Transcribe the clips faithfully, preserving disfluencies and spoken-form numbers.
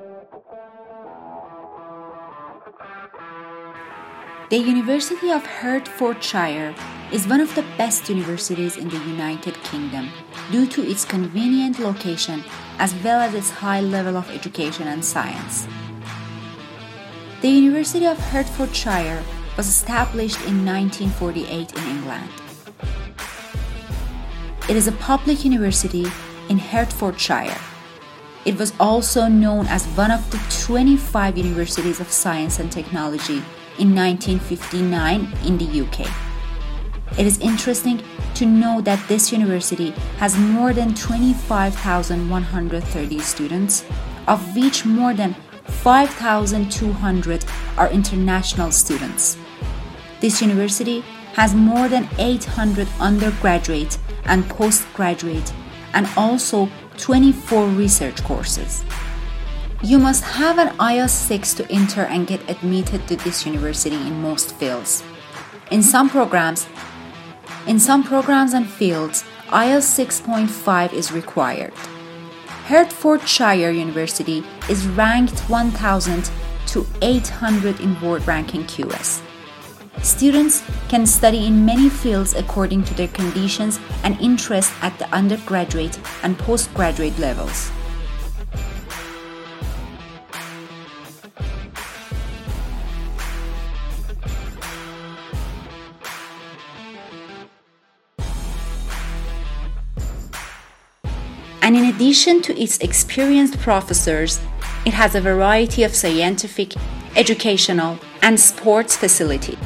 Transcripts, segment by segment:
The University of Hertfordshire is one of the best universities in the United Kingdom due to its convenient location as well as its high level of education and science. The University of Hertfordshire was established in nineteen forty-eight in England. It is a public university in Hertfordshire. It was also known as one of the twenty-five universities of science and technology in nineteen fifty-nine in the U K. It is interesting to know that this university has more than twenty-five thousand one hundred thirty students, of which more than five thousand two hundred are international students. This university has more than eight hundred undergraduate and postgraduate and also twenty-four research courses. You must have an I E L T S six to enter and get admitted to this university in most fields. In some programs, in some programs and fields, I E L T S six point five is required. Hertfordshire University is ranked one thousand to eight hundred in World Ranking Q S. Students can study in many fields according to their conditions and interests at the undergraduate and postgraduate levels. And in addition to its experienced professors, it has a variety of scientific, educational, and sports facilities.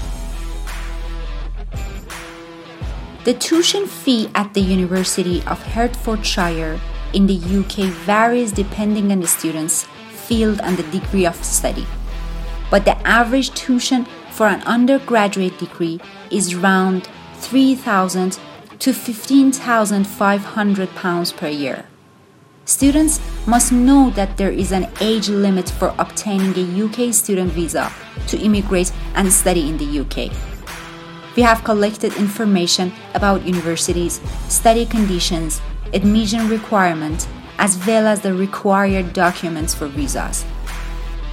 The tuition fee at the University of Hertfordshire in the U K varies depending on the student's field and the degree of study. But the average tuition for an undergraduate degree is around three thousand to fifteen thousand five hundred pounds per year. Students must know that there is an age limit for obtaining a U K student visa to immigrate and study in the U K. We have collected information about universities, study conditions, admission requirements, as well as the required documents for visas.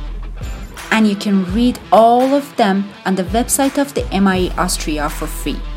And you can read all of them on the website of the M I E Austria for free.